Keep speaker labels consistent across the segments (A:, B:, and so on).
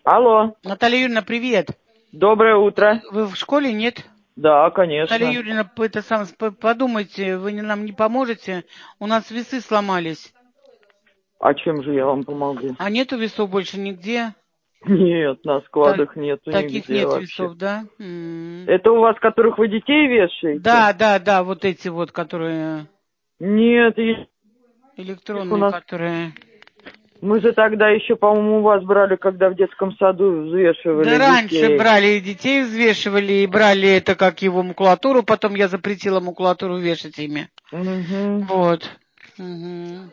A: Алло,
B: Наталья Юрьевна, привет.
A: доброе утро.
B: Вы в школе, нет?
A: Да, конечно.
B: Наталья Юрьевна, подумайте, вы нам не поможете? У нас весы сломались.
A: А чем же я вам помогу?
B: А нету весов больше нигде?
A: Нет, на складах нету
B: Таких
A: нигде
B: нет
A: вообще.
B: весов, да?
A: Это у вас, которых вы детей вешаете?
B: Да, вот эти вот, которые
A: Нет, их у
B: электронные,
A: нас...
B: которые...
A: Мы же тогда еще, по-моему, у вас брали, когда в детском саду взвешивали
B: Да раньше
A: детей.
B: брали и детей взвешивали, и брали это как его макулатуру, потом я запретила макулатуру вешать ими.
A: Угу.
B: Вот. Мгм.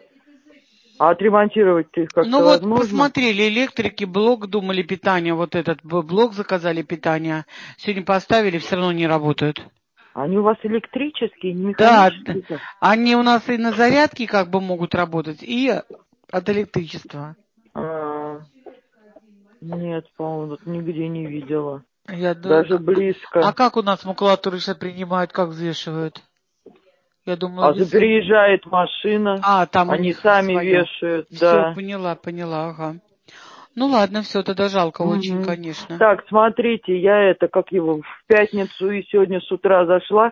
A: А отремонтировать-то их
B: Ну
A: как-то
B: вот,
A: возможно?
B: посмотрели, электрики, блок думали питание, вот этот блок заказали питание. Сегодня поставили, все равно не работают.
A: Они у вас электрические, не
B: Да,
A: механические?
B: они у нас и на зарядке как бы могут работать, и от электричества.
A: А, нет, по-моему, тут нигде не видела.
B: Я, ду-
A: Даже
B: а
A: близко.
B: как у нас макулатуру сейчас принимают, как взвешивают? Я думала,
A: А то
B: весы.
A: приезжает машина,
B: А, там у
A: они
B: них
A: сами
B: свое.
A: вешают,
B: Все,
A: да.
B: поняла, ага. Ну ладно, все, тогда жалко очень,
A: Мгм.
B: конечно.
A: Так, смотрите, я это, как его, в пятницу и сегодня с утра зашла,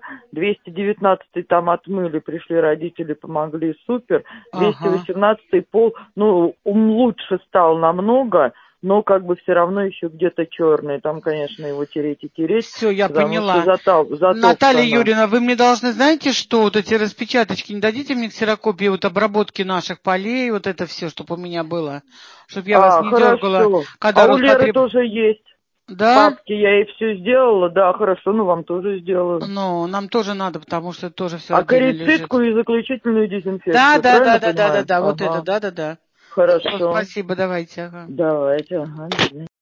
A: 219-й там отмыли, пришли родители, помогли, супер.
B: Ага.
A: 218-й пол, ну, он лучше стал намного, но как бы все равно еще где-то черный. Там, конечно, его тереть и тереть,
B: Все, я
A: потому что
B: поняла.
A: затопка
B: Наталья
A: она.
B: Юрьевна, вы мне должны, знаете что, вот эти распечаточки, не дадите мне ксерокопии вот обработки наших полей, вот это все, чтобы у меня было, чтобы я вас
A: А,
B: не дергала,
A: хорошо. А
B: когда
A: у Леры
B: Роспотреб...
A: тоже есть.
B: Да?
A: Папки я ей все сделала, да, хорошо, ну вам тоже сделаю.
B: Ну, нам тоже надо, потому что тоже все
A: А
B: отдельно лежит.
A: корицидку и заключительную дезинфекцию, правильно понимаю?
B: Вот это,
A: Ага,
B: да. Все,
A: хорошо.
B: спасибо, давайте, ага.
A: Давайте, ага, до свидания.